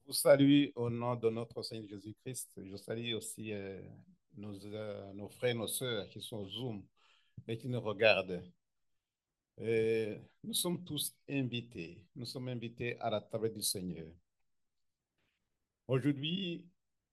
Vous salue au nom de notre Seigneur Jésus-Christ. Je salue aussi nos frères, nos sœurs qui sont au Zoom et qui nous regardent. Nous sommes tous invités. Nous sommes invités à la table du Seigneur. Aujourd'hui,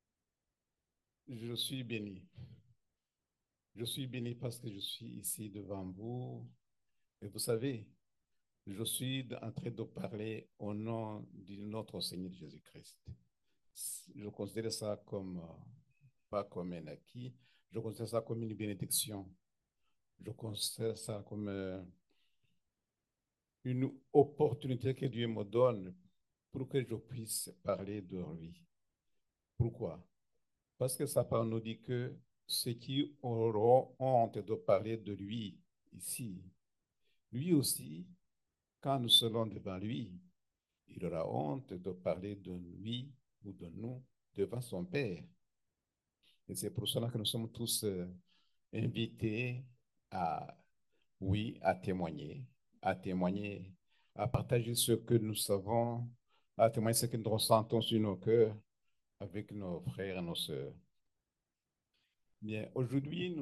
je suis béni. Je suis béni parce que je suis ici devant vous. Et vous savez, je suis en train de parler au nom de notre Seigneur Jésus-Christ. Je considère ça comme, pas comme un acquis, je considère ça comme une bénédiction. Je considère ça comme une opportunité que Dieu me donne pour que je puisse parler de lui. Pourquoi? Parce que sa parole nous dit que ceux qui auront honte de parler de lui ici, lui aussi, quand nous serons devant lui, il aura honte de parler de lui ou de nous devant son Père. Et c'est pour cela que nous sommes tous invités à, oui, à témoigner, à partager ce que nous savons, à témoigner ce que nous ressentons sur nos cœurs avec nos frères et nos sœurs. Bien, aujourd'hui,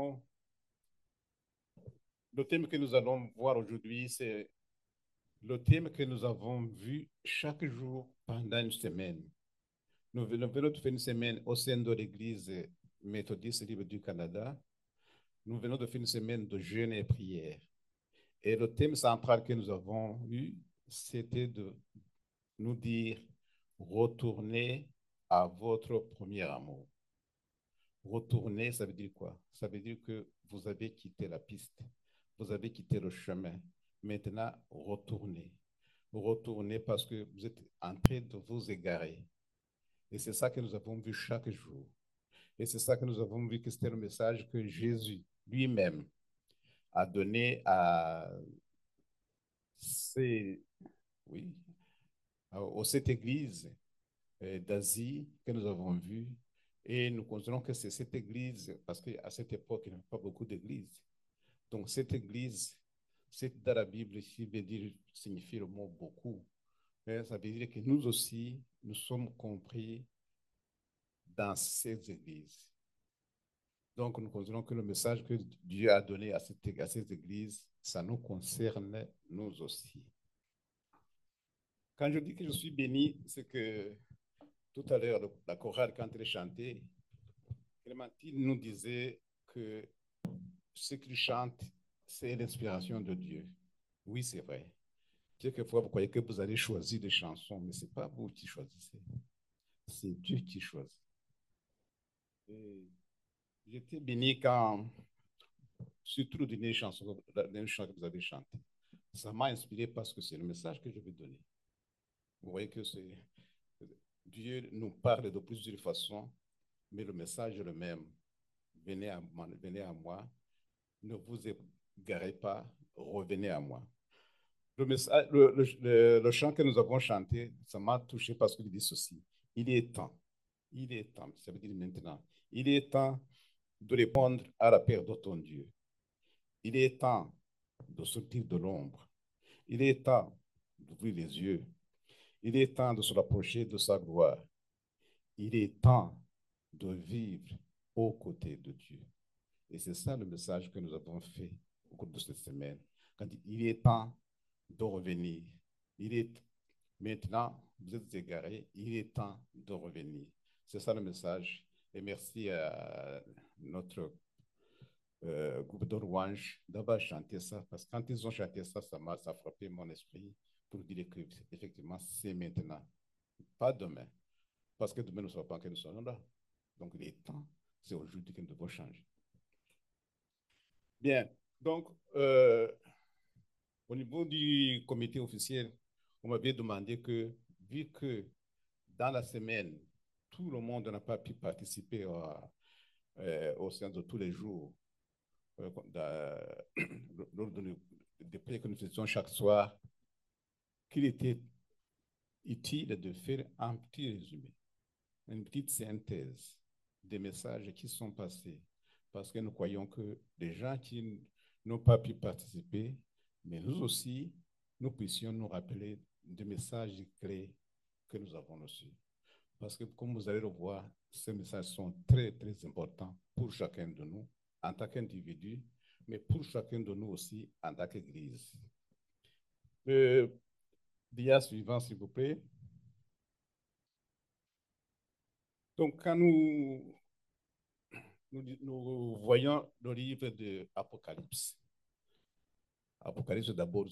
le thème que nous allons voir aujourd'hui, c'est le thème que nous avons vu chaque jour pendant une semaine. Nous venons de faire une semaine au sein de l'Église méthodiste libre du Canada. Nous venons de faire une semaine de jeûne et prière. Et le thème central que nous avons eu, c'était de nous dire, retournez à votre premier amour. Retourner, ça veut dire quoi? Ça veut dire que vous avez quitté la piste, vous avez quitté le chemin. Maintenant, retournez. Retournez parce que vous êtes en train de vous égarer. Et c'est ça que nous avons vu chaque jour. Et c'est ça que nous avons vu que c'était le message que Jésus lui-même a donné à ces, oui, à cette église d'Asie que nous avons vue. Et nous considérons que c'est cette église, parce qu'à cette époque, il n'y avait pas beaucoup d'églises. Donc, cette église, c'est dans la Bible ici, veut dire, signifie le mot beaucoup. Mais ça veut dire que nous aussi, nous sommes compris dans ces églises. Donc, nous considérons que le message que Dieu a donné à ces églises, ça nous concerne nous aussi. Quand je dis que je suis béni, c'est que tout à l'heure, la chorale, quand elle chantait, Clémentine nous disait que ce qu'il chante, c'est l'inspiration de Dieu. Oui, c'est vrai. Quelquefois, vous croyez que vous allez choisir des chansons, mais ce n'est pas vous qui choisissez. C'est Dieu qui choisit. Et j'étais béni quand, surtout le dernier chanson, la dernière chanson que vous avez chantée. Ça m'a inspiré parce que c'est le message que je vais donner. Vous voyez que Dieu nous parle de plusieurs façons, mais le message est le même. Venez à moi, ne vous égarez pas, revenez à moi. Le chant que nous avons chanté, ça m'a touché parce qu'il dit ceci. Il est temps, il est temps, ça veut dire maintenant, il est temps de répondre à l'appel de ton Dieu. Il est temps de sortir de l'ombre. Il est temps d'ouvrir les yeux. Il est temps de se rapprocher de sa gloire. Il est temps de vivre aux côtés de Dieu. Et c'est ça le message que nous avons fait au cours de cette semaine. Quand il est temps de revenir, il est maintenant, vous êtes égarés, il est temps de revenir. C'est ça le message. Et merci à notre groupe de louanges d'avoir chanté ça, parce que quand ils ont chanté ça, ça a frappé mon esprit pour dire que effectivement, c'est maintenant, pas demain. Parce que demain, nous ne savons pas que nous serons là. Donc, il est temps, c'est aujourd'hui que nous devons changer. Bien, donc, au niveau du comité officiel, on m'avait demandé que, vu que dans la semaine, tout le monde n'a pas pu participer au sein de tous les jours, lors des prières que nous faisions chaque soir, qu'il était utile de faire un petit résumé, une petite synthèse des messages qui sont passés. Parce que nous croyons que les gens qui n'ont pas pu participer, mais nous aussi, nous puissions nous rappeler des messages clés que nous avons reçu. Parce que, comme vous allez le voir, ces messages sont très, très importants pour chacun de nous, en tant qu'individu, mais pour chacun de nous aussi, en tant qu'Église. Le dia suivant, s'il vous plaît. Donc, quand nous voyons le livre de Apocalypse, Apocalypse d'abord,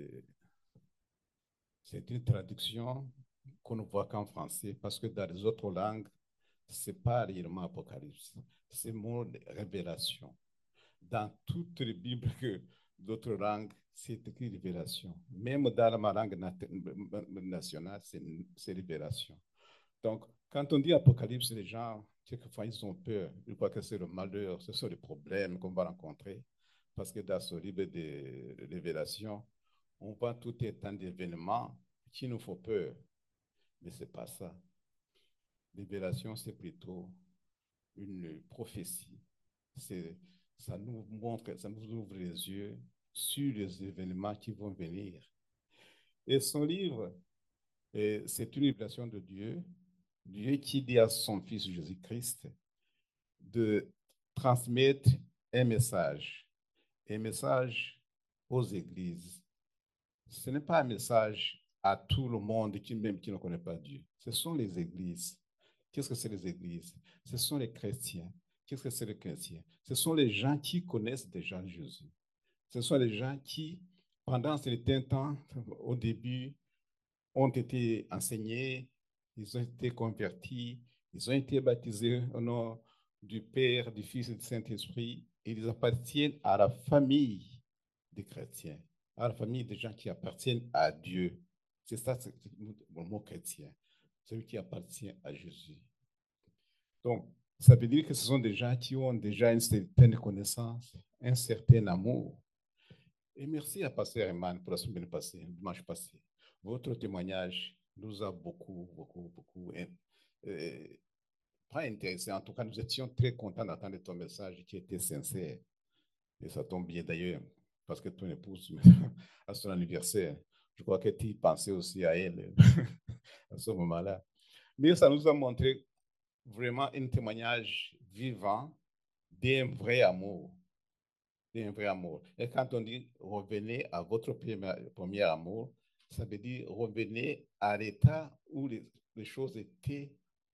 c'est une traduction qu'on ne voit qu'en français, parce que dans les autres langues, ce n'est pas réellement Apocalypse, c'est mot de révélation. Dans toutes les Bibles d'autres langues, c'est écrit révélation. Même dans ma langue nationale, c'est révélation. Donc, quand on dit Apocalypse, les gens, quelquefois, ils ont peur. Ils croient que c'est le malheur, ce sont les problèmes qu'on va rencontrer. Parce que dans ce livre de révélation, on voit tout un tas d'événements qui nous font peur. Mais ce n'est pas ça. Révélation, c'est plutôt une prophétie. Ça nous montre, ça nous ouvre les yeux sur les événements qui vont venir. Et son livre, c'est une révélation de Dieu, Dieu qui dit à son Fils Jésus-Christ de transmettre un message aux églises. Ce n'est pas un message à tout le monde qui, même qui ne connaît pas Dieu. Ce sont les églises. Qu'est-ce que c'est les églises? Ce sont les chrétiens. Qu'est-ce que c'est les chrétiens? Ce sont les gens qui connaissent déjà Jésus. Ce sont les gens qui, pendant un certain temps, au début, ont été enseignés, ils ont été convertis, ils ont été baptisés au nom du Père, du Fils et du Saint-Esprit. Ils appartiennent à la famille des chrétiens, à la famille des gens qui appartiennent à Dieu. C'est ça le mot chrétien, celui qui appartient à Jésus. Donc, ça veut dire que ce sont des gens qui ont déjà une certaine connaissance, un certain amour. Et merci à Pasteur Eman pour la semaine passée, le dimanche passé. Votre témoignage nous a beaucoup pas intéressé. En tout cas, nous étions très contents d'entendre ton message qui était sincère. Et ça tombe bien d'ailleurs, parce que ton épouse, à son anniversaire, je crois que tu pensais aussi à elle à ce moment-là. Mais ça nous a montré vraiment un témoignage vivant d'un vrai amour. D'un vrai amour. Et quand on dit revenez à votre premier amour, ça veut dire revenez à l'état où les choses étaient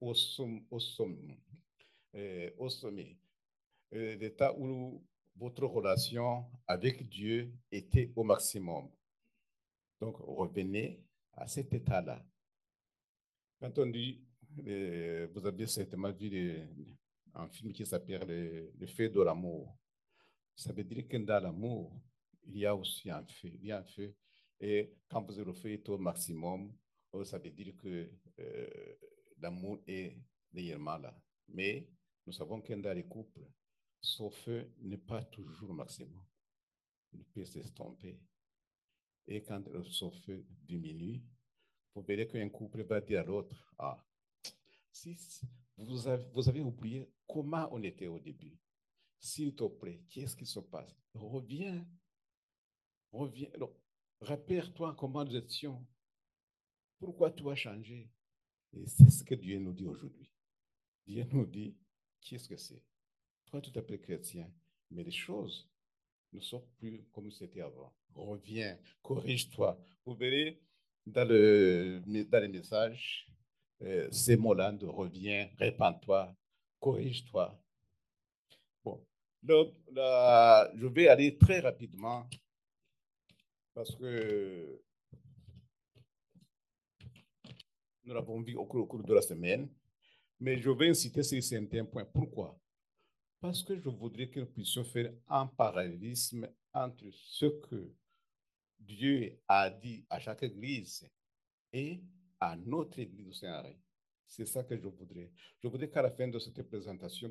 au sommet. L'état où votre relation avec Dieu était au maximum. Donc, revenez à cet état-là. Quand on dit, vous avez certainement vu un film qui s'appelle Le feu de l'amour. Ça veut dire que dans l'amour, il y a aussi un feu. Il y a un feu. Et quand vous le feu est au maximum, ça veut dire que l'amour est réellement là. Mais nous savons que dans les couples, ce feu n'est pas toujours au maximum. Il peut s'estomper. Et quand ce feu diminue, vous verrez qu'un couple va dire à l'autre, ah, si vous avez oublié comment on était au début, s'il te plaît, qu'est-ce qui se passe? Reviens, reviens. Rappelle-toi comment nous étions. Pourquoi tu as changé? Et c'est ce que Dieu nous dit aujourd'hui. Dieu nous dit, qu'est-ce que c'est? Toi, tu t'appelles chrétien, mais les choses ne sont plus comme c'était avant. Reviens, corrige-toi. Vous verrez dans dans les messages, ces mots-là de reviens, répands-toi, corrige-toi. Bon, donc, là, je vais aller très rapidement parce que nous l'avons vu au cours de la semaine, mais je vais inciter sur certains points. Pourquoi? Parce que je voudrais que nous puissions faire un parallélisme entre ce que Dieu a dit à chaque église et à notre église au Saint-Henri. C'est ça que je voudrais. Je voudrais qu'à la fin de cette présentation,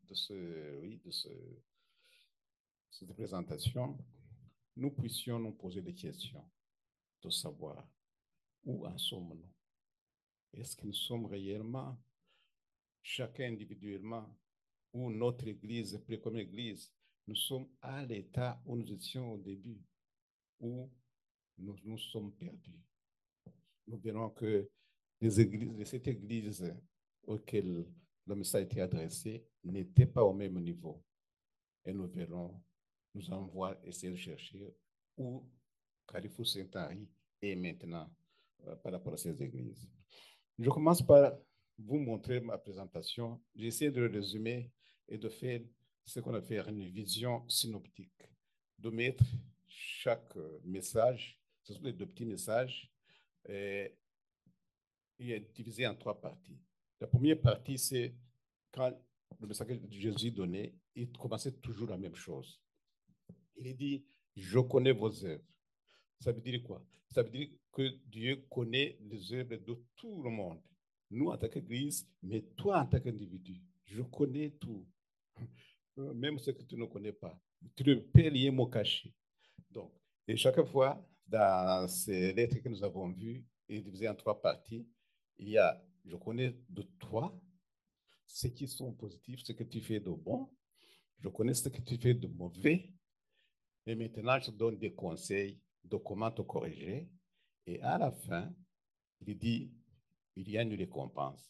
cette présentation, nous puissions nous poser des questions de savoir où en sommes-nous. Est-ce que nous sommes réellement, chacun individuellement, ou notre église, comme église, nous sommes à l'état où nous étions au début, où nous sommes perdus. Nous verrons que cette église auquel le message a été adressé n'étaient pas au même niveau. Et nous verrons, nous allons voir, essayer de chercher où Carrefour Saint-Henri est maintenant par rapport à ces églises. Je commence par vous montrer ma présentation. J'essaie de le résumer et de faire ce qu'on appelle une vision synoptique, de mettre chaque message, ce sont les deux petits messages, et il est divisé en trois parties. La première partie, c'est quand le message que Jésus donnait, il commençait toujours la même chose. Il dit, je connais vos œuvres. Ça veut dire quoi? Ça veut dire que Dieu connaît les œuvres de tout le monde. Nous, en tant qu'Église, mais toi, en tant qu'individu, je connais tout. Même ce que tu ne connais pas. Tu ne peux rien me cacher. Donc, et chaque fois, dans ces lettres que nous avons vues, et divisées en trois parties, il y a, je connais de toi, ce qui sont positifs, ce que tu fais de bon, je connais ce que tu fais de mauvais, et maintenant je te donne des conseils de comment te corriger, et à la fin, il dit, il y a une récompense.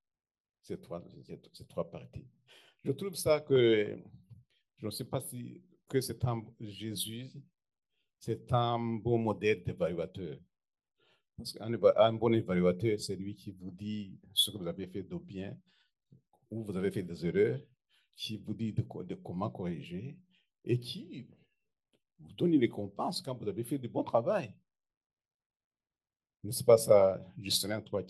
Ces trois parties. Je trouve ça que, je ne sais pas si que c'est un Jésus, c'est un bon modèle d'évaluateur. Parce qu'un bon évaluateur, c'est lui qui vous dit ce que vous avez fait de bien, où vous avez fait des erreurs, qui vous dit de comment corriger et qui vous donne une récompense quand vous avez fait du bon travail. N'est-ce pas ça, Justin, toi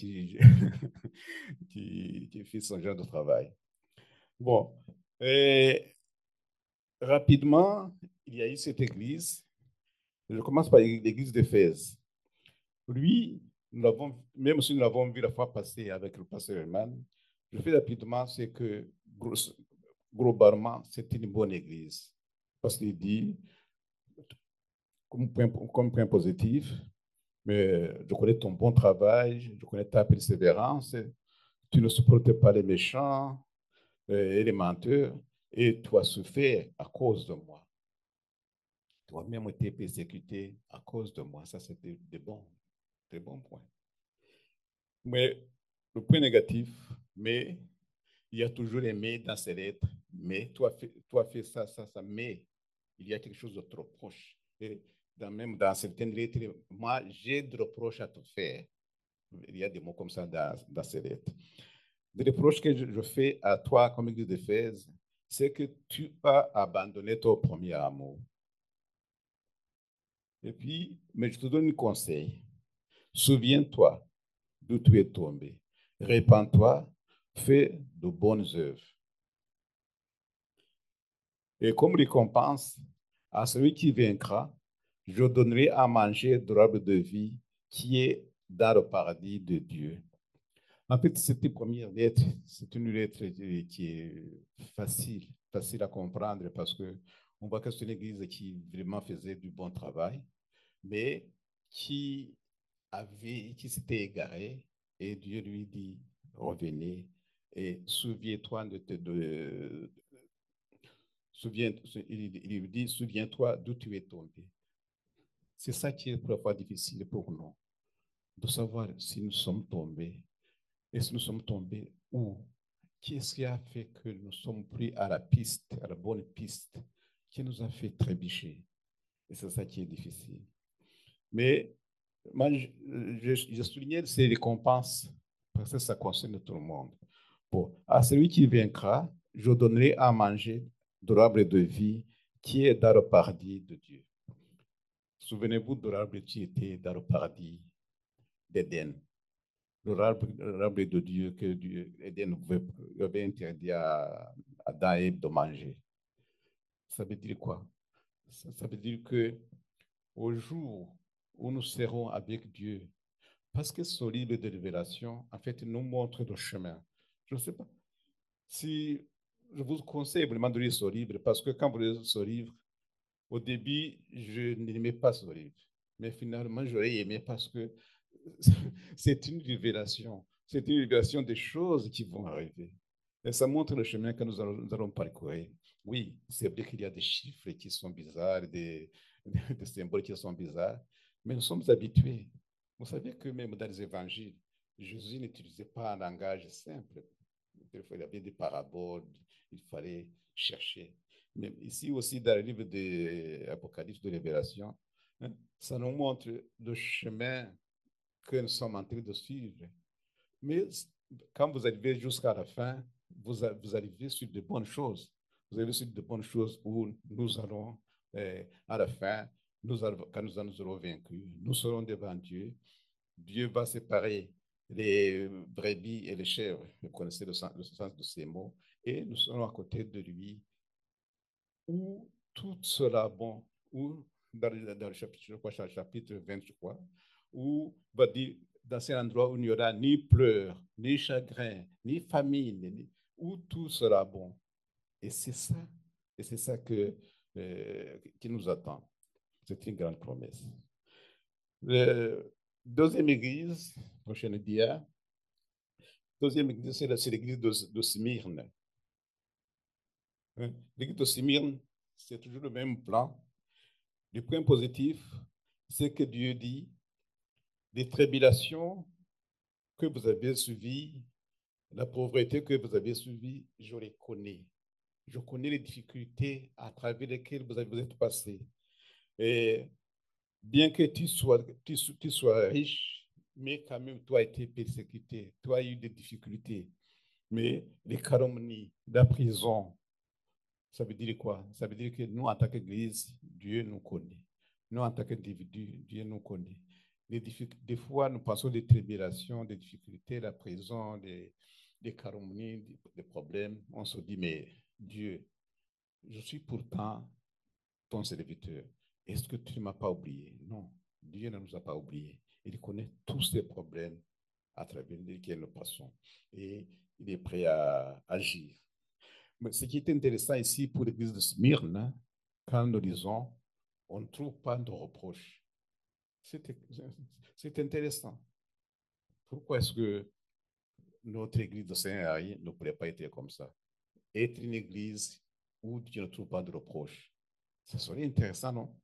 qui fait son genre de travail? Bon, et rapidement, il y a eu cette église. Je commence par l'église d'Éphèse. Lui, même si nous l'avons vu la fois passée avec le pasteur Herman, je fais rapidement, c'est que globalement, c'est une bonne église. Parce qu'il dit, comme point positif, mais je connais ton bon travail, je connais ta persévérance, tu ne supportes pas les méchants et les menteurs, et tu as souffert à cause de moi. Tu as même été persécuté à cause de moi. Ça, c'est des bons points. Mais le point négatif, mais il y a toujours les mais dans ces lettres. Mais tu as fait ça, ça, ça, mais il y a quelque chose de trop proche. Et même dans certaines lettres, moi, j'ai des reproches à te faire. Il y a des mots comme ça dans ces lettres. Des reproches que je fais à toi comme église d'Éphèse, c'est que tu as abandonné ton premier amour. Et puis, mais je te donne un conseil. Souviens-toi d'où tu es tombé. Répands-toi, fais de bonnes œuvres. Et comme récompense à celui qui vaincra, je donnerai à manger de l'arbre de vie qui est dans le paradis de Dieu. En fait, cette première lettre, c'est une lettre qui est facile à comprendre parce que on voit que c'est une église qui vraiment faisait du bon travail, mais qui s'était égaré et Dieu lui dit, revenez et souviens-toi il lui dit, souviens-toi d'où tu es tombé. C'est ça qui est parfois difficile pour nous, de savoir si nous sommes tombés. Et si nous sommes tombés où? Qu'est-ce qui a fait que nous sommes pris à la piste, à la bonne piste, qui nous a fait trébucher? Et c'est ça qui est difficile. Mais moi, je soulignais ces récompenses parce que ça concerne tout le monde. Bon, à celui qui vaincra, je donnerai à manger de l'arbre de vie qui est dans le paradis de Dieu. Souvenez-vous de l'arbre qui était dans le paradis d'Éden. L'arbre de Dieu que Dieu, Éden avait interdit à Adam et Ève de manger. Ça veut dire quoi? Ça veut dire que au jour où nous serons avec Dieu, parce que ce livre de révélation, en fait, nous montre le chemin. Je ne sais pas si je vous conseille vraiment de lire ce livre, parce que quand vous lisez ce livre, au début, je n'aimais pas ce livre. Mais finalement, j'aurais aimé parce que c'est une révélation. C'est une révélation des choses qui vont arriver. Et ça montre le chemin que nous allons parcourir. Oui, c'est vrai qu'il y a des chiffres qui sont bizarres, des symboles qui sont bizarres, mais nous sommes habitués. Vous savez que même dans les évangiles, Jésus n'utilisait pas un langage simple. Il y avait des paraboles, il fallait chercher. Mais ici aussi, dans le livre de l'Apocalypse de Révélation, hein, ça nous montre le chemin que nous sommes en train de suivre. Mais quand vous arrivez jusqu'à la fin, vous arrivez sur de bonnes choses. Vous arrivez sur de bonnes choses où nous allons, à la fin, quand nous aurons vaincu, nous serons devant Dieu. Dieu va séparer les brebis et les chèvres. Vous connaissez le sens de ces mots. Et nous serons à côté de lui où tout sera bon. Où, dans le chapitre, je crois, chapitre 20, je crois, où va dire, dans un endroit où il n'y aura ni pleurs, ni chagrin, ni famine, où tout sera bon. Et c'est ça. Et c'est ça qui nous attend. C'est une grande promesse. La deuxième église, prochaine dia, deuxième église, c'est l'église de Smyrne. Hein? L'église de Smyrne, c'est toujours le même plan. Le point positif, c'est que Dieu dit, les tribulations que vous avez suivies, la pauvreté que vous avez suivie, je les connais. Je connais les difficultés à travers lesquelles vous êtes passé. Et bien que tu sois riche, mais quand même, tu as été persécuté, tu as eu des difficultés. Mais les calomnies, la prison, ça veut dire quoi? Ça veut dire que nous, en tant qu'Église, Dieu nous connaît. Nous, en tant qu'individus, Dieu nous connaît. Des fois, nous pensons des tribulations, des difficultés, la prison, des calomnies, des problèmes. On se dit, mais Dieu, je suis pourtant ton serviteur. Est-ce que tu ne m'as pas oublié? Non, Dieu ne nous a pas oubliés. Il connaît tous ces problèmes à travers lesquels nous passons. Et il est prêt à agir. Mais ce qui est intéressant ici pour l'église de Smyrne, hein, quand nous lisons, on ne trouve pas de reproche. C'est intéressant. Pourquoi est-ce que notre église de Saint-Henri ne pourrait pas être comme ça? Être une église où tu ne trouves pas de reproche. Ça serait intéressant, non?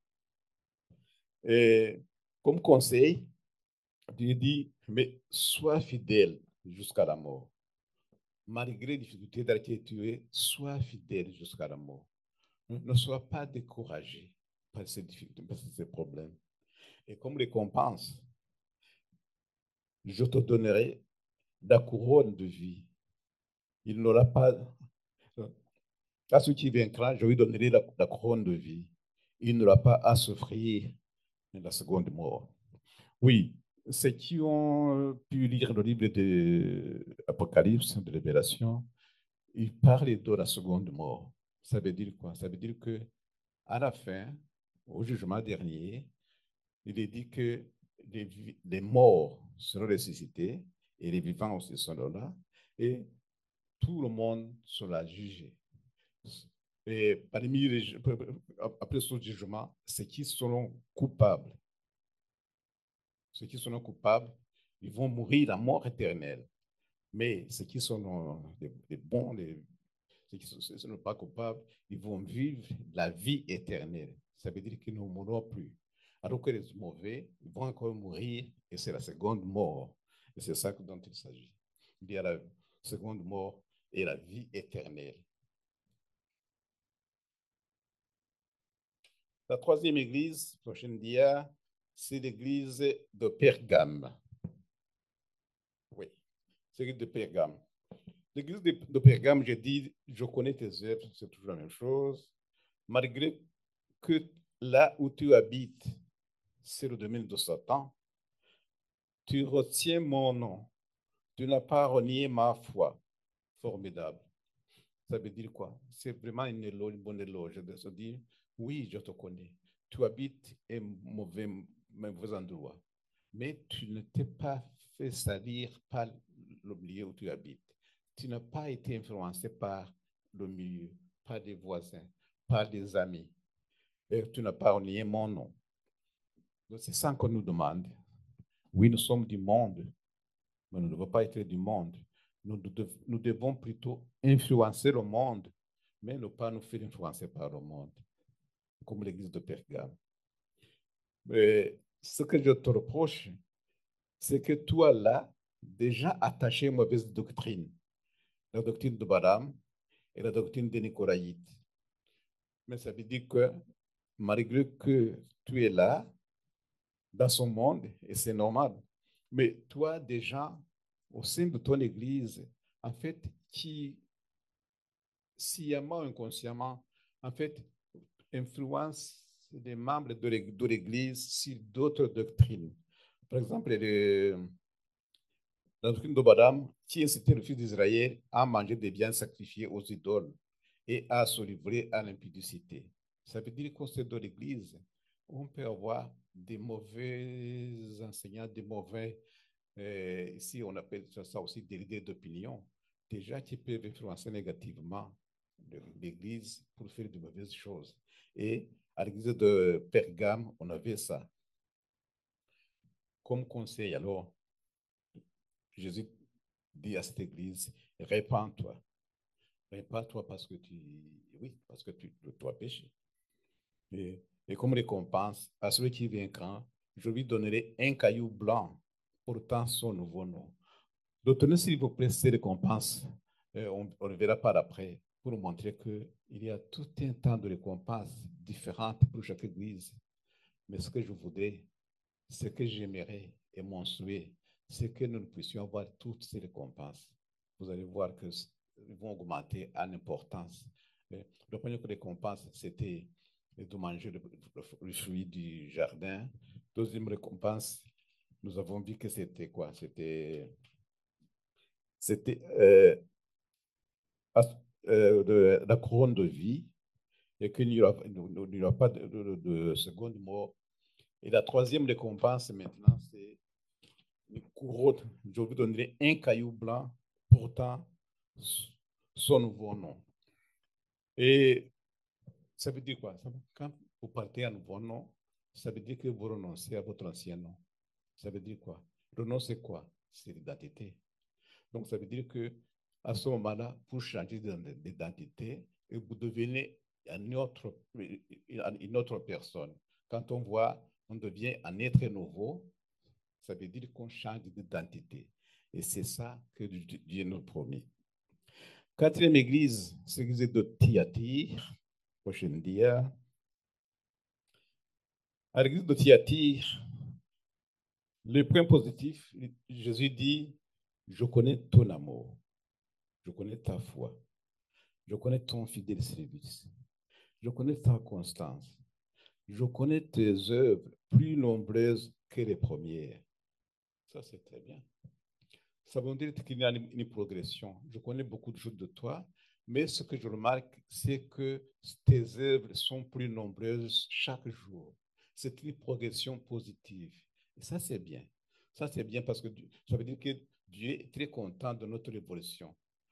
Et comme conseil, Dieu dit, mais sois fidèle jusqu'à la mort. Malgré les difficultés dans lesquelles tu es, sois fidèle jusqu'à la mort. Ne sois pas découragé par ces difficultés, par ces problèmes. Et comme récompense, je te donnerai la couronne de vie. Il n'aura pas, à celui qui vaincra, je lui donnerai la couronne de vie. Il n'aura pas à souffrir la seconde mort. Oui, ceux qui ont pu lire le livre de l'Apocalypse, de Révélation, ils parlent de la seconde mort. Ça veut dire quoi? Ça veut dire que à la fin, au jugement dernier, il est dit que les morts seront ressuscités et les vivants aussi seront là et tout le monde sera jugé. Et parmi après ce jugement, ceux qui seront coupables, ils vont mourir la mort éternelle. Mais ceux qui sont les bons, ceux qui ne sont pas coupables, ils vont vivre la vie éternelle. Ça veut dire qu'ils ne mourront plus. Alors que les mauvais, ils vont encore mourir et c'est la seconde mort. Et c'est ça dont il s'agit. Il y a la seconde mort et la vie éternelle. La troisième église, prochaine dia, c'est l'église de Pergame. Oui, c'est l'église de Pergame. L'église de Pergame, je dis, je connais tes œuvres, c'est toujours la même chose. Malgré que là où tu habites, c'est le domaine de Satan, tu retiens mon nom. Tu n'as pas renié ma foi. Formidable. Ça veut dire quoi? C'est vraiment une bonne éloge de se dire, oui, je te connais. Tu habites un mauvais endroit, mais tu ne t'es pas fait salir par le milieu où tu habites. Tu n'as pas été influencé par le milieu, par des voisins, par des amis. Et tu n'as pas renié mon nom. C'est ça qu'on nous demande. Oui, nous sommes du monde, mais nous ne devons pas être du monde. Nous devons plutôt influencer le monde, mais ne pas nous faire influencer par le monde, comme l'église de Pergame. Mais ce que je te reproche, c'est que toi là, déjà attaché à une mauvaise doctrine, la doctrine de Balaam et la doctrine des Nicolaïtes. Mais ça veut dire que malgré que tu es là, dans son monde, et c'est normal, mais toi déjà, au sein de ton église, en fait, qui, sciemment, inconsciemment, en fait, influence les membres de l'église sur d'autres doctrines. Par exemple, la doctrine de Balaam, qui incitait le fils d'Israël à manger des biens sacrifiés aux idoles et à se livrer à l'impudicité. Ça veut dire qu'au sein de l'Église, on peut avoir des mauvais enseignants, des mauvais, ici on appelle ça aussi des leaders d'opinion, déjà qui peuvent influencer négativement l'Église pour faire de mauvaises choses. Et à l'Église de Pergame, on avait ça comme conseil. Alors, Jésus dit à cette Église, répands-toi. Répands-toi parce que oui, parce que tu as péché. Et comme récompense, à celui qui vaincra, je lui donnerai un caillou blanc portant son nouveau nom. Retenez, s'il vous plaît, ces récompenses. On le verra par après pour montrer qu'il y a tout un temps de récompenses différentes pour chaque église. Mais ce que je voudrais, ce que j'aimerais et mon souhait, c'est que nous puissions avoir toutes ces récompenses. Vous allez voir qu'elles vont augmenter en importance. La première récompense, c'était de manger le fruit du jardin. Deuxième récompense, nous avons vu que c'était quoi? C'était la couronne de vie et qu'il n'y aura pas de seconde mort. Et la troisième récompense maintenant, c'est une couronne. Je vous donnerai un caillou blanc portant son nouveau nom. Et ça veut dire quoi? Quand vous partez à nouveau nom, ça veut dire que vous renoncez à votre ancien nom. Ça veut dire quoi? Renoncer quoi? C'est l'identité. Donc, ça veut dire que à ce moment-là, pour changer d'identité, vous devenez une autre personne. Quand on voit, on devient un être nouveau, ça veut dire qu'on change d'identité. Et c'est ça que Dieu nous promet. Quatrième église, c'est l'église de Thyatire. Prochaine dia. À l'église de Thyatire, le point positif, Jésus dit, je connais ton amour, je connais ta foi, je connais ton fidèle service, je connais ta constance, je connais tes œuvres plus nombreuses que les premières. Ça, c'est très bien. Ça veut dire qu'il y a une progression. Je connais beaucoup de choses de toi, mais ce que je remarque, c'est que tes œuvres sont plus nombreuses chaque jour. C'est une progression positive. Et ça, c'est bien. Ça, c'est bien parce que ça veut dire que Dieu est très content de notre évolution.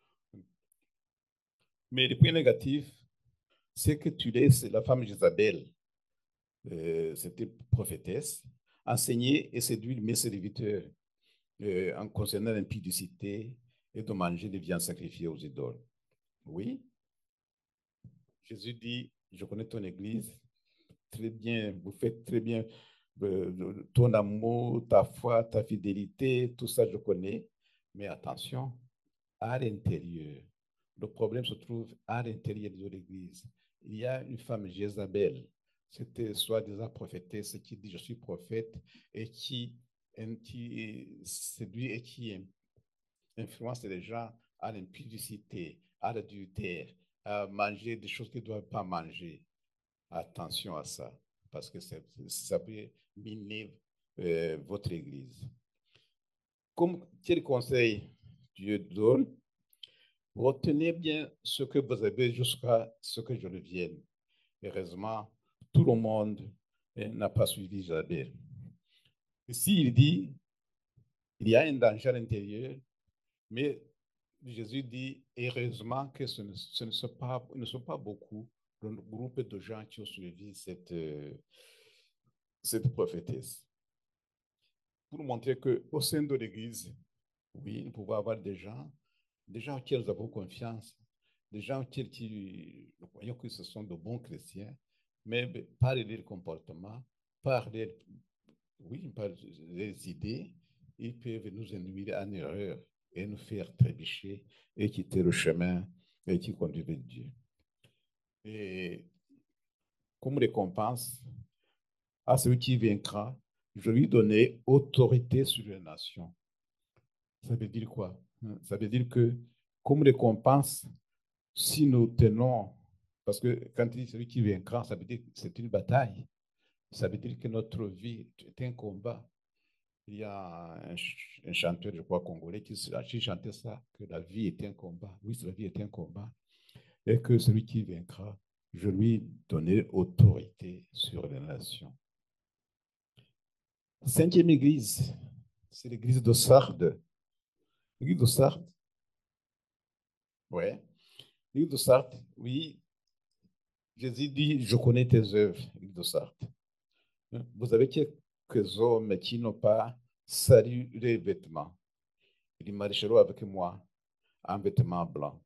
Mais le point négatif, c'est que tu laisses la femme Isabelle, c'était prophétesse, enseigner et séduire mes serviteurs en concernant l'impudicité et de manger des viandes sacrifiées aux idoles. Oui, Jésus dit, je connais ton église, très bien, vous faites très bien ton amour, ta foi, ta fidélité, tout ça je connais, mais attention, à l'intérieur, le problème se trouve à l'intérieur de l'église. Il y a une femme Jézabel, c'était soi-disant prophétesse qui dit je suis prophète et qui séduit et qui influence les gens à l'impudicité, à l'adultère, à manger des choses qu'ils ne doivent pas manger. Attention à ça, parce que ça peut miner votre église. Comme quel conseil Dieu donne, retenez bien ce que vous avez jusqu'à ce que je revienne. Heureusement, tout le monde n'a pas suivi Isabelle. Ici, il dit, il y a un danger à l'intérieur, mais Jésus dit, heureusement que ne sont pas beaucoup le groupe de gens qui ont suivi cette prophétesse. Pour montrer qu'au sein de l'Église, oui, nous pouvons avoir des gens qui nous avons confiance, des gens qui nous croyons que ce sont de bons chrétiens, mais par leur comportement, par leur, oui, par leurs idées, ils peuvent nous induire en erreur et nous faire trébucher et quitter le chemin et qui conduit vers Dieu. Et comme récompense à celui qui vaincra, je lui donnerai autorité sur les nations. Ça veut dire quoi? Ça veut dire que comme récompense, si nous tenons, parce que quand il dit celui qui vaincra, ça veut dire que c'est une bataille. Ça veut dire que notre vie est un combat. Il y a un chanteur, je crois, congolais, qui chantait ça, que la vie est un combat. Oui, la vie est un combat. Et que celui qui vaincra, je lui donnerai autorité sur les nations. Cinquième église, c'est l'église de Sardes. L'église de Sardes, ouais. L'église de Sardes, oui. Jésus dit, je connais tes œuvres, l'église de Sardes. Vous avez quelques hommes qui n'ont pas sali les vêtements. Ils marcheront avec moi en vêtements blancs.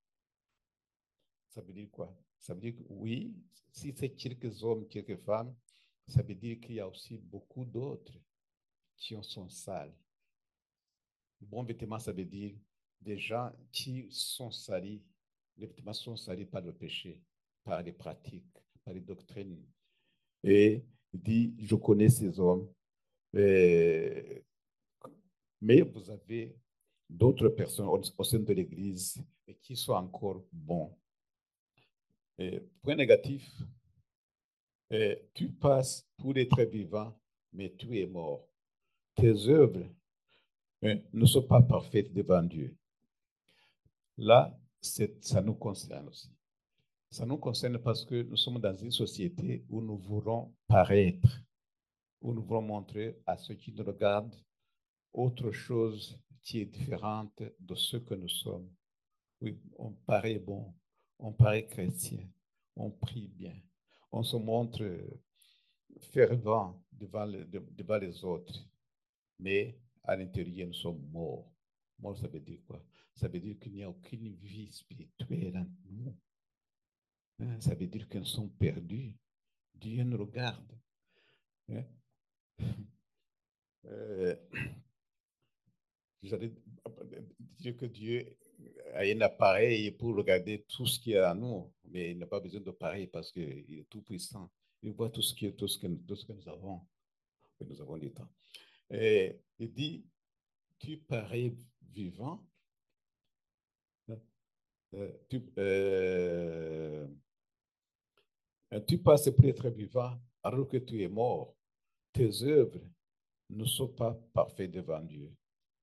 Ça veut dire quoi? Ça veut dire que oui, si c'est quelques hommes, quelques femmes, ça veut dire qu'il y a aussi beaucoup d'autres qui sont sales. Bon vêtement, ça veut dire des gens qui sont salis. Les vêtements sont salis par le péché, par les pratiques, par les doctrines. Et il dit, je connais ces hommes, mais vous avez d'autres personnes au sein de l'Église qui sont encore bons. Point négatif, tu passes pour être vivant, mais tu es mort. Tes œuvres ne sont pas parfaites devant Dieu. Là, ça nous concerne aussi. Ça nous concerne parce que nous sommes dans une société où nous voulons paraître, où nous voulons montrer à ceux qui nous regardent autre chose qui est différente de ce que nous sommes. Oui, on paraît bon, on paraît chrétien, on prie bien, on se montre fervent devant les autres, mais à l'intérieur, nous sommes morts. Mort, ça veut dire quoi? Ça veut dire qu'il n'y a aucune vie spirituelle en nous. Ça veut dire que nous sommes perdus. Dieu nous regarde. Hein? Euh, J'allais dire que Dieu a un appareil pour regarder tout ce qu'il y a en nous, mais il n'a pas besoin d'appareil parce qu'il est tout puissant. Il voit tout ce que nous avons du temps. Et il dit, tu parais vivant, tu, tu passes pour être vivant alors que tu es mort. Tes œuvres ne sont pas parfaites devant Dieu.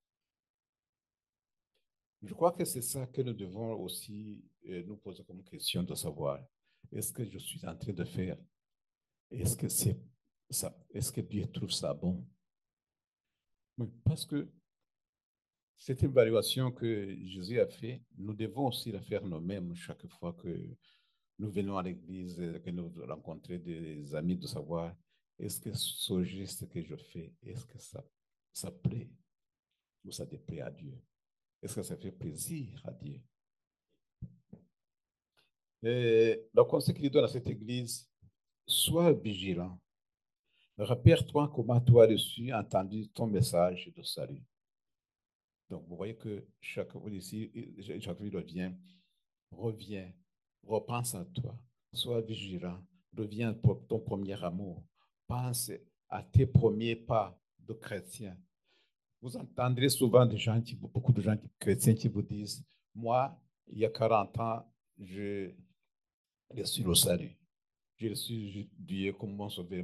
Je crois que c'est ça que nous devons aussi nous poser comme question de savoir. Est-ce que je suis en train de faire? Est-ce que c'est ça? Est-ce que Dieu trouve ça bon? Oui, parce que c'est une évaluation que Jésus a fait. Nous devons aussi la faire nous-mêmes chaque fois que nous venons à l'église, que nous rencontrons des amis, de savoir est-ce que ce geste que je fais, est-ce que ça plaît ou ça déplaît à Dieu? Est-ce que ça fait plaisir à Dieu? Et le conseil qu'il donne à cette église, sois vigilant. Rappelle-toi comment tu as reçu, entendu ton message de salut. Donc, vous voyez que chaque fois ici, chaque fois il reviens, repense à toi, sois vigilant, reviens pour ton premier amour, pense à tes premiers pas de chrétien. Vous entendrez souvent beaucoup de gens chrétiens qui vous disent, moi, il y a 40 ans, je suis le salut. J'ai reçu Dieu comme mon sauveur,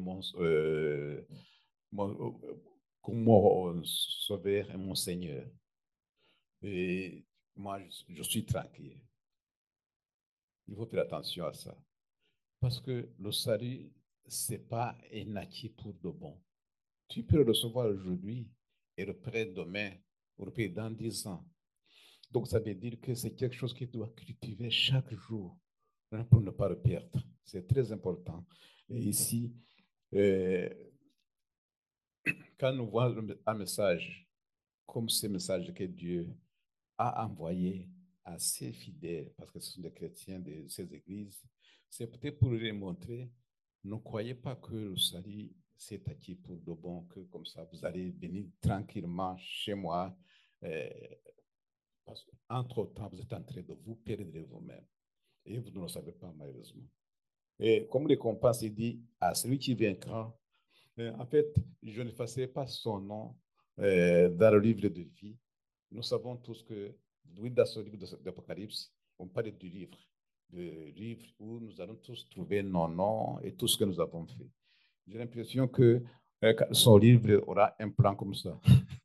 mon, comme mon sauveur et mon Seigneur. Et moi, je suis tranquille. Il faut faire attention à ça. Parce que le salut, ce n'est pas un acquis pour de bon. Tu peux le recevoir aujourd'hui et le prêter demain ou le payer dans 10 ans. Donc, ça veut dire que c'est quelque chose qui doit cultiver chaque jour pour ne pas le perdre. C'est très important. Et ici, euh, quand nous voyons un message comme ce message que Dieu a envoyé à ses fidèles, parce que ce sont des chrétiens de ces églises, c'est peut-être pour leur montrer, ne croyez pas que le salut c'est acquis pour de bon, que comme ça, vous allez venir tranquillement chez moi. euh, Parce qu'entre-temps, vous êtes en train de vous perdre vous-même. Et vous ne le savez pas, malheureusement. Et comme récompense, il dit à celui qui vaincra, en fait, je n'effacerai pas son nom dans le livre de vie. Nous savons tous que, oui, dans ce livre d'Apocalypse, on parle du livre où nous allons tous trouver nos noms et tout ce que nous avons fait. J'ai l'impression que son livre aura un plan comme ça.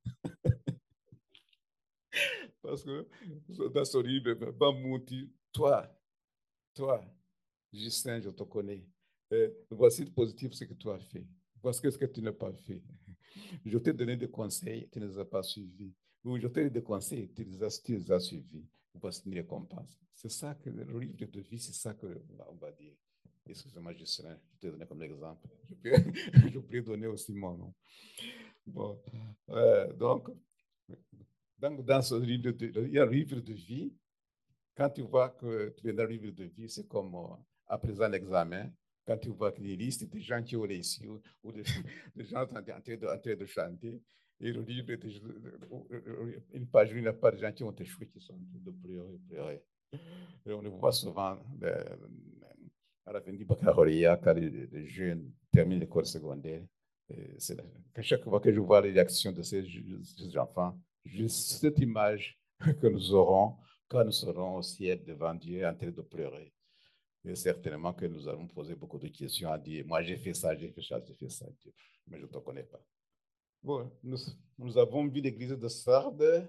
Parce que dans son livre, va nous dire, toi, Justin, je te connais. Voici le positif, ce que tu as fait. Voici ce que tu n'as pas fait. Je t'ai donné des conseils, tu ne les as pas suivis. Ou je t'ai donné des conseils, tu les as suivis. Voici une récompense. C'est ça que le livre de vie, c'est ça qu'on va dire. Excusez-moi, Justin, je t'ai donné comme exemple. Je peux donner aussi mon nom. Bon, donc, dans ce livre il y a un livre de vie. Quand tu vois que tu es dans le livre de vie, c'est comme à présent l'examen. Quand tu vois qu'il y a une liste des gens qui ont réussi ou des, des gens en train de chanter, et le livre, une page, il n'y a pas de gens qui ont échoué, qui sont en train de pleurer. Et on le voit souvent à la fin du baccalauréat, quand les jeunes terminent l'école secondaire. Chaque fois que je vois les réactions de ces enfants, juste cette image que nous aurons quand nous serons au ciel devant Dieu en train de pleurer. Et certainement que nous allons poser beaucoup de questions à dire, moi j'ai fait ça, j'ai fait ça, j'ai fait ça, Dieu. Mais je ne te connais pas. Bon, nous avons vu l'église de Sardes.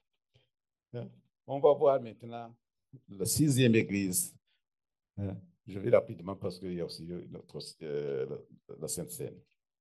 On va voir maintenant la sixième église. Je vais rapidement parce qu'il y a aussi la Sainte Seine.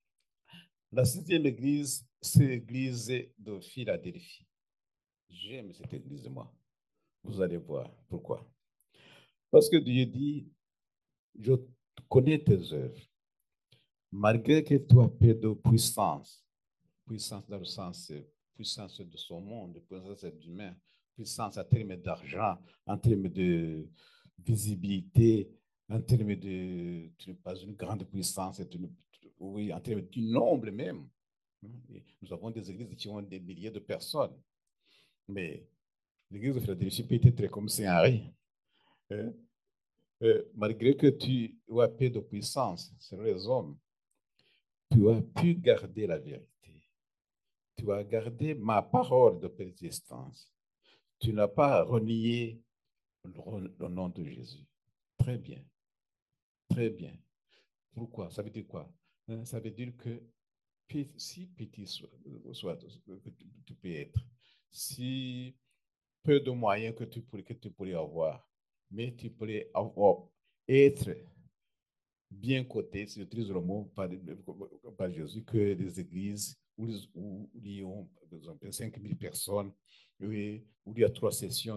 La sixième église, c'est l'église de Philadelphie. J'aime cette église de moi. Vous allez voir pourquoi. Parce que Dieu dit, je connais tes œuvres. Malgré que tu as peu de puissance, puissance dans le sens puissance de son monde, puissance humaine, puissance en termes d'argent, en termes de visibilité, en termes de, tu n'es pas une grande puissance, oui, en termes du nombre même. Nous avons des églises qui ont des milliers de personnes, mais l'église de Philadelphie peut être comme Saint-Henri. Hein? Malgré que tu as peu de puissance sur les hommes, tu as pu garder la vérité. Tu as gardé ma parole de persistance. Tu n'as pas renié le nom de Jésus. Très bien, très bien. Pourquoi? Ça veut dire quoi? Ça veut dire que si petit soit tu peux être, si peu de moyens que tu pourrais avoir, mais tu pourrais avoir, être bien coté, si j'utilise le mot par Jésus, que les églises où il y a, par exemple, 5000 personnes, oui, où il y a 3 sessions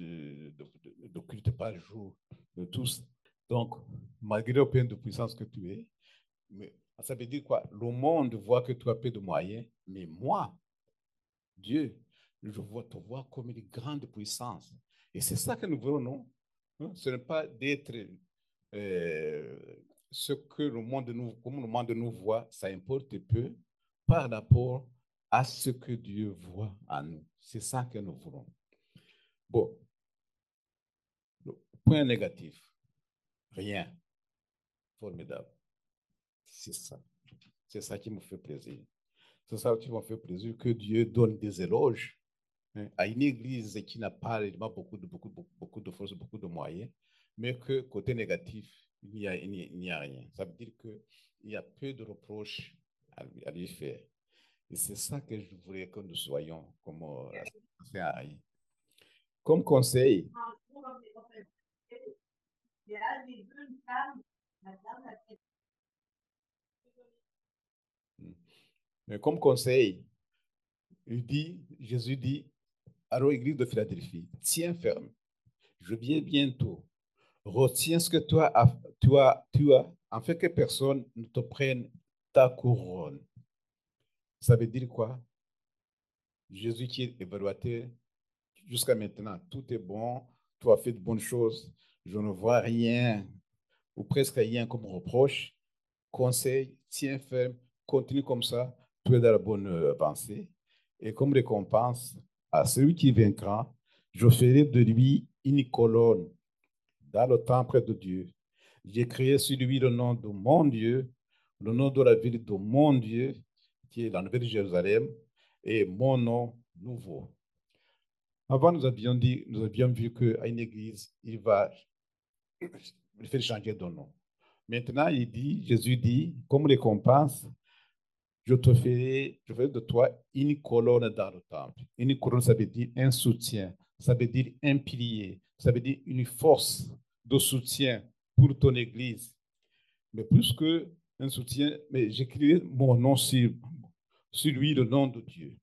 de culte par jour, de tous. Donc, malgré le plein de puissance que tu es, mais ça veut dire quoi? Le monde voit que tu as peu de moyens, mais moi, Dieu, je te vois comme une grande puissance. Et c'est ça que nous voulons, non? Ce n'est pas d'être euh, ce que le monde nous, comme le monde nous voit, ça importe peu par rapport à ce que Dieu voit en nous. C'est ça que nous voulons. Bon, le point négatif, rien. Formidable. C'est ça. C'est ça qui me fait plaisir. C'est ça qui me fait plaisir que Dieu donne des éloges à une église qui n'a pas réellement beaucoup de force, beaucoup de moyens, mais que côté négatif, il n'y a rien. Ça veut dire qu'il y a peu de reproches à lui faire. Et c'est ça que je voudrais que nous soyons comme comme conseil. Mais comme conseil, Jésus dit à l'église de Philadelphie, tiens ferme, je viens bientôt. Retiens ce que afin que personne ne te prenne ta couronne. Ça veut dire quoi? Jésus qui est évaluateur, jusqu'à maintenant, tout est bon, tu as fait de bonnes choses, je ne vois rien ou presque rien comme reproche. Conseil, tiens ferme, continue comme ça, tu es dans la bonne pensée. Et comme récompense à celui qui vaincra, je ferai de lui une colonne dans le temple de Dieu. J'ai créé sur lui le nom de mon Dieu, le nom de la ville de mon Dieu, qui est la nouvelle Jérusalem, et mon nom nouveau. Avant, nous avions vu qu'à une église, il fait changer de nom. Maintenant, Jésus dit, comme récompense, je ferai de toi une colonne dans le temple. Une colonne, ça veut dire un soutien, ça veut dire un pilier, ça veut dire une force de soutien pour ton église. Mais plus que un soutien, mais j'écris mon nom sur lui, le nom de Dieu.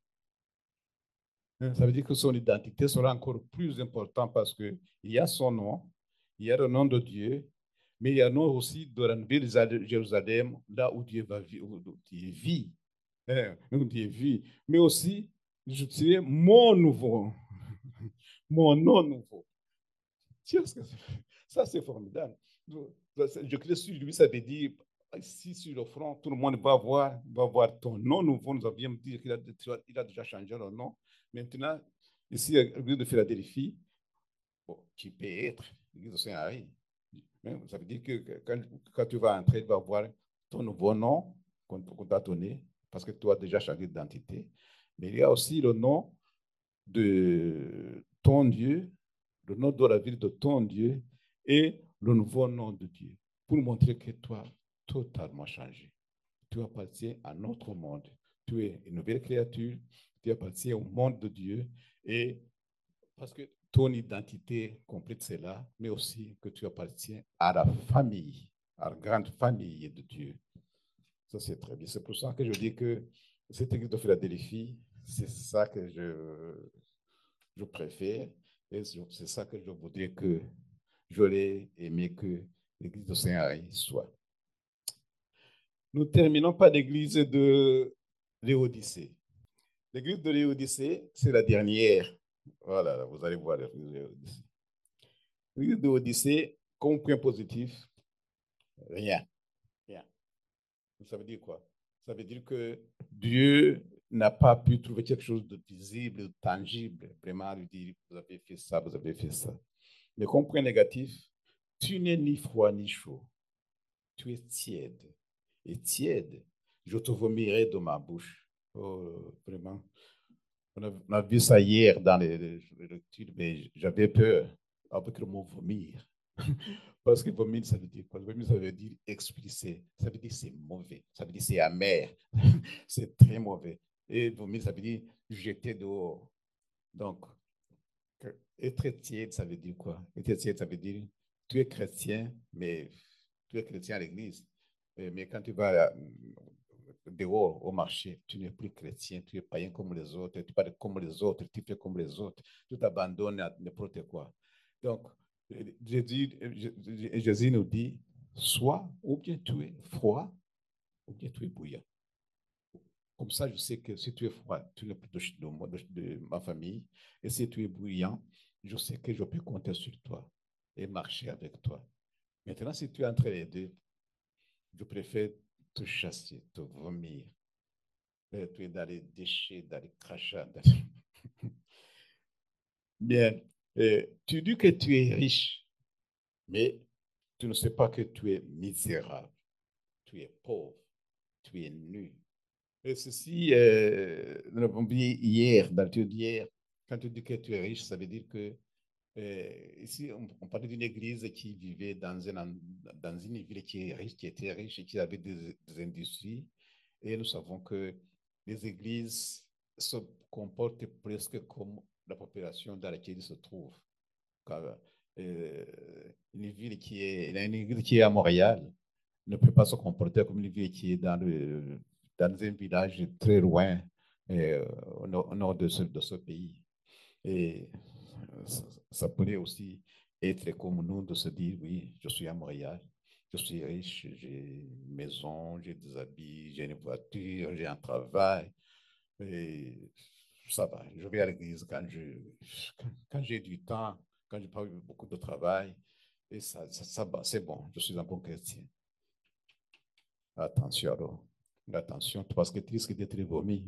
Ça veut dire que son identité sera encore plus importante parce qu'il y a son nom, il y a le nom de Dieu, mais il y a le nom aussi de la nouvelle Jérusalem, là où Dieu va vivre, où Dieu vit. Où Dieu vit. Mais aussi, je dirais mon nouveau, mon nom nouveau. Tiens, ça, c'est formidable. Je crée sur lui, ça veut dire, ici sur le front, tout le monde va voir ton nom nouveau. Nous avions dit qu'il a déjà changé le nom. Maintenant, ici, à l'église de Philadelphie, bon, tu peux être l'église de Saint-Henri. Ça veut dire que quand tu vas entrer, tu vas voir ton nouveau nom qu'on t'a donné, parce que tu as déjà changé d'identité. Mais il y a aussi le nom de ton Dieu, le nom de la ville de ton Dieu et le nouveau nom de Dieu, pour montrer que tu as totalement changé. Tu appartiens à notre monde. Tu es une nouvelle créature, tu appartiens au monde de Dieu et parce que ton identité complète c'est là, mais aussi que tu appartiens à la famille, à la grande famille de Dieu. Ça, c'est très bien. C'est pour ça que je dis que cette église de Philadelphie, c'est ça que je préfère. Et c'est ça que je voudrais que j'aurais aimé que l'église de Saint-Henri soit. Nous terminons par l'église de Léodicée. L'église de Léodicée, c'est la dernière. Voilà, vous allez voir l'église de Léodicée. L'église de Léodicée, comme point positif, rien. Rien. Ça veut dire quoi? Ça veut dire que Dieu n'a pas pu trouver quelque chose de visible, de tangible, vraiment lui dire, vous avez fait ça, vous avez fait ça. Mais comme point négatif, tu n'es ni froid ni chaud. Tu es tiède. Et tiède, je te vomirai de ma bouche. Oh, vraiment. On a vu ça hier dans les lectures, mais j'avais peur avec le mot vomir. Parce que vomir, ça veut dire quoi? Vomir, ça veut dire expulser. Ça veut dire c'est mauvais. Ça veut dire c'est amer. C'est très mauvais. Et vomir, ça veut dire jeter dehors. Donc, être tiède, ça veut dire quoi? Être tiède, ça veut dire tu es chrétien, mais tu es chrétien à l'église. Mais quand tu vas dehors au marché, tu n'es plus chrétien, tu es païen comme les autres, tu parles comme les autres, tu fais comme les autres, tu t'abandonnes à n'importe quoi. Donc, Jésus nous dit, soit ou bien tu es froid, ou bien tu es bouillant. Comme ça, je sais que si tu es froid, tu n'es plus de ma famille. Et si tu es bouillant, je sais que je peux compter sur toi et marcher avec toi. Maintenant, si tu es entre les deux, je préfère te chasser, te vomir. Tu es dans les déchets, dans les crachats. Bien, tu dis que tu es riche, mais tu ne sais pas que tu es misérable, tu es pauvre, tu es nu. Et ceci, nous l'avons vu hier, dans l'étude d'hier, quand tu dis que tu es riche, ça veut dire que ici, on parlait d'une église qui vivait dans une ville qui est riche, qui était riche et qui avait des industries. Et nous savons que les églises se comportent presque comme la population dans laquelle ils se trouvent. Car, euh, une église qui est à Montréal ne peut pas se comporter comme une ville qui est dans un village très loin au nord de ce pays. Et ça pourrait aussi être comme nous de se dire, oui, je suis à Montréal, je suis riche, j'ai une maison, j'ai des habits, j'ai une voiture, j'ai un travail. Et ça va, je vais à l'église quand j'ai du temps, quand j'ai pas eu beaucoup de travail. Et ça va, c'est bon, je suis un bon chrétien. Attention alors. Attention, parce que tu risques d'être vomi.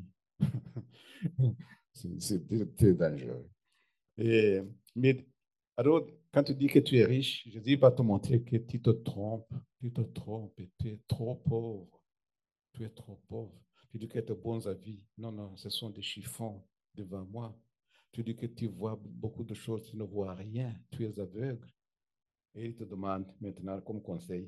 C'est très dangereux. Et, mais alors, quand tu dis que tu es riche, Jésus va te montrer que tu te trompes, et tu es trop pauvre, tu es trop pauvre. Tu dis que tu as de bons avis. Non, non, ce sont des chiffons devant moi. Tu dis que tu vois beaucoup de choses, tu ne vois rien, tu es aveugle. Et il te demande maintenant comme conseil,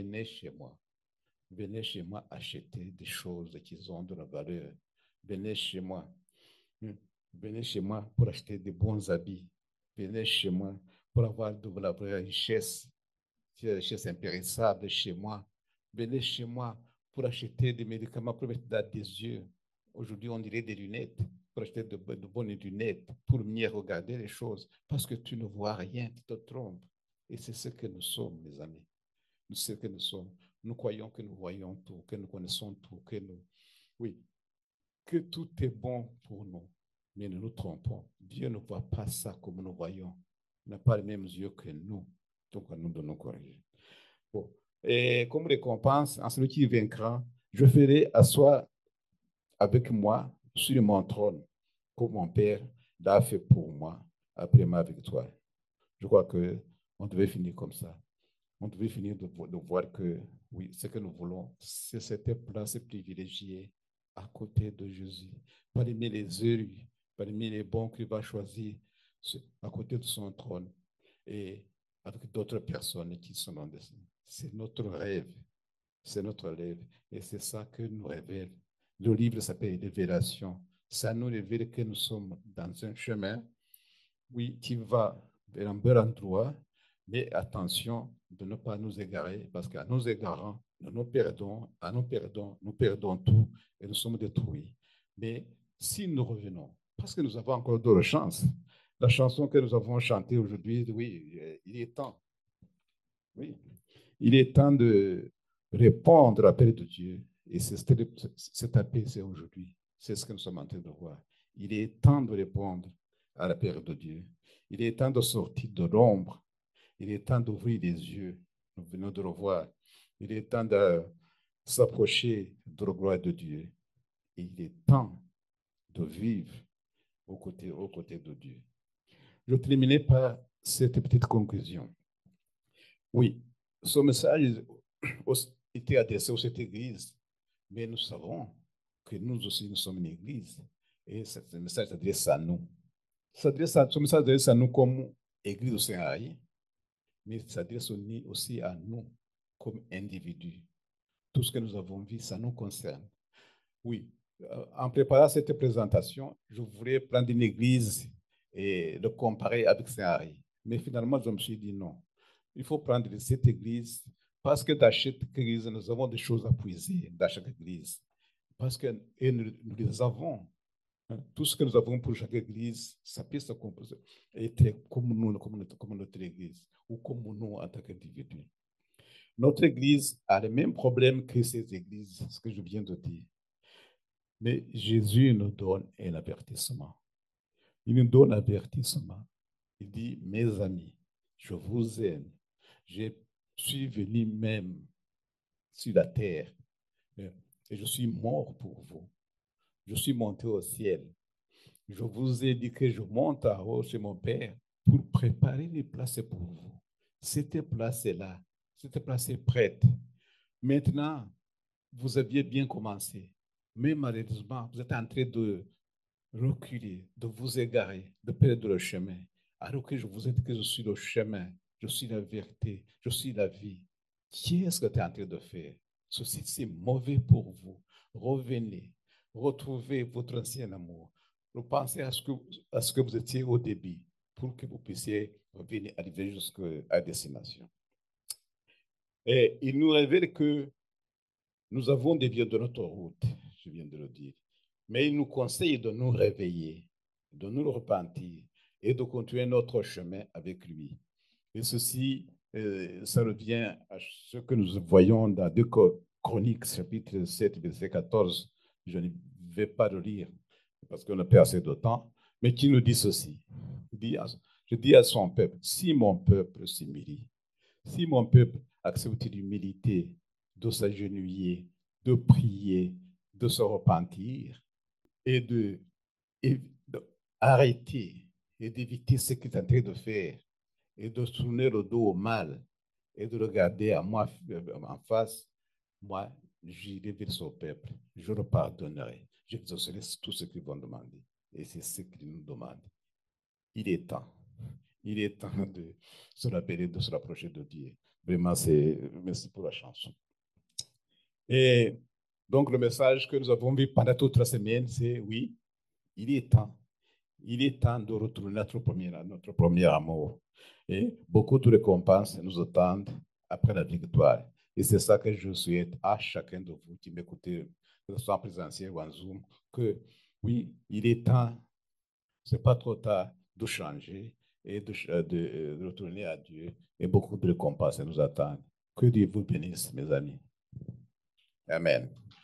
venez chez moi acheter des choses qui ont de la valeur. Venez chez moi. Hmm. Venez chez moi pour acheter de bons habits. Venez chez moi pour avoir de la vraie richesse, des richesses impérissables chez moi. Venez chez moi pour acheter des médicaments pour mettre dans des yeux. Aujourd'hui, on dirait des lunettes, pour acheter de bonnes lunettes, pour mieux regarder les choses, parce que tu ne vois rien, tu te trompes. Et c'est ce que nous sommes, mes amis. Nous ce que nous sommes. Nous croyons que nous voyons tout, que nous connaissons tout, que nous... Oui, que tout est bon pour nous. Mais nous nous trompons. Dieu ne voit pas ça comme nous voyons. Il n'a pas les mêmes yeux que nous. Donc, nous devons nous corriger. Bon. Et comme récompense, en celui qui vaincra, je ferai asseoir avec moi sur mon trône, comme mon Père l'a fait pour moi après ma victoire. Je crois que on devait finir comme ça. On devait finir de voir que, oui, ce que nous voulons, c'est cette place privilégiée à côté de Jésus. Parmi les élus, parmi les bons qu'il va choisir, à côté de son trône et avec d'autres personnes qui sont en dessous. C'est notre rêve. C'est notre rêve. Et c'est ça que nous révèle. Le livre s'appelle Révélation. Ça nous révèle que nous sommes dans un chemin, oui, qui va vers un bel endroit, mais attention de ne pas nous égarer, parce qu'à nous égarant, nous perdons tout et nous sommes détruits. Mais si nous revenons, parce que nous avons encore d'autres chances, la chanson que nous avons chantée aujourd'hui, oui, il est temps, oui, il est temps de répondre à l'appel de Dieu. Et cet appel, c'est aujourd'hui. C'est ce que nous sommes en train de voir. Il est temps de répondre à l'appel de Dieu. Il est temps de sortir de l'ombre. Il est temps d'ouvrir les yeux. Nous venons de le voir. Il est temps de s'approcher de la gloire de Dieu. Et il est temps de vivre aux côtés de Dieu. Je terminerai par cette petite conclusion. Oui, ce message était adressé à cette église, mais nous savons que nous aussi, nous sommes une église. Et ce message s'adresse à nous. Ce message s'adresse à nous comme église au Saint-Harry, mais s'adresse aussi à nous comme individus. Tout ce que nous avons vu, ça nous concerne. Oui, en préparant cette présentation, je voulais prendre une église et le comparer avec Saint-Harry. Mais finalement, je me suis dit non. Il faut prendre cette église parce que dans chaque église, nous avons des choses à puiser dans chaque église. Parce que nous les avons. Tout ce que nous avons pour chaque église, ça peut se composer être comme nous, comme notre église, ou comme nous en tant qu'individus. Notre église a les mêmes problèmes que ces églises, ce que je viens de dire. Mais Jésus nous donne un avertissement. Il nous donne un avertissement. Il dit, mes amis, je vous aime. Je suis venu même sur la terre et je suis mort pour vous. Je suis monté au ciel. Je vous ai dit que je monte en haut chez mon Père pour préparer les places pour vous. Cette place est là. Cette place est prête. Maintenant, vous aviez bien commencé. Mais malheureusement, vous êtes en train de reculer, de vous égarer, de perdre le chemin. Alors que je vous ai dit que je suis le chemin, je suis la vérité, je suis la vie. Qu'est-ce que tu es en train de faire? Ceci, c'est mauvais pour vous. Revenez, retrouvez votre ancien amour. Repensez à ce que vous étiez au début pour que vous puissiez revenir, arriver jusqu'à destination. Et il nous révèle que nous avons dévié de notre route, je viens de le dire. Mais il nous conseille de nous réveiller, de nous repentir et de continuer notre chemin avec lui. Et ceci, ça revient à ce que nous voyons dans 2 Chroniques, chapitre 7, verset 14. Je ne vais pas le lire parce qu'on n'a pas assez de temps, mais qui nous dit ceci. Je dis à son peuple, si mon peuple s'humilie, si mon peuple accepte l'humilité de s'agenouiller, de prier, de se repentir et d'arrêter et d'éviter ce qu'il est en train de faire et de tourner le dos au mal et de regarder à moi en face, moi, j'irai vers son peuple, je le pardonnerai, j'exaucerai tout ce qu'ils vont demander. Et c'est ce qu'ils nous demandent. Il est temps. Il est temps de se rappeler, de se rapprocher de Dieu. Vraiment, merci pour la chanson. Et donc, le message que nous avons vu pendant toute la semaine, c'est oui, il est temps. Il est temps de retourner notre premier amour. Et beaucoup de récompenses nous attendent après la victoire. Et c'est ça que je souhaite à chacun de vous qui m'écoutez, que ce soit en présentiel ou en Zoom, que oui, il est temps, c'est pas trop tard de changer et de retourner à Dieu. Et beaucoup de récompenses nous attendent. Que Dieu vous bénisse, mes amis. Amen.